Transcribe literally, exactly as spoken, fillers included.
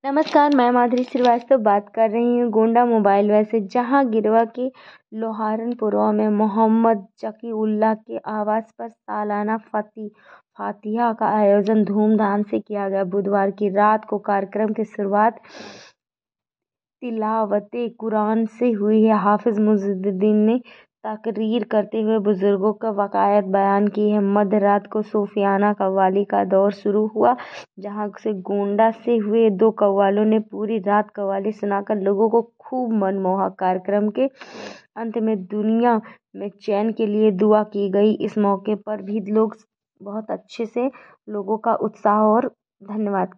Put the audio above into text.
नमस्कार, मैं माधुरी श्रीवास्तव बात कर रही हूँ गोंडा मोबाइल वैसे जहाँ गिरवा के लोहारनपुरा में मोहम्मद जकीउल्लाह के आवास पर सालाना फती फातिहा का आयोजन धूमधाम से किया गया। बुधवार की रात को कार्यक्रम की शुरुआत तिलावते कुरान से हुई है। हाफिज मुइजुद्दीन ने तकरीर करते हुए बुजुर्गों का वक़ायत बयान की है। मध्य रात को सूफियाना कव्वाली का दौर शुरू हुआ, जहां से गोंडा से हुए दो कव्वालों ने पूरी रात कव्वाली सुनाकर लोगों को खूब मनमोहक। कार्यक्रम के अंत में दुनिया में चैन के लिए दुआ की गई। इस मौके पर भी लोग बहुत अच्छे से लोगों का उत्साह और धन्यवाद।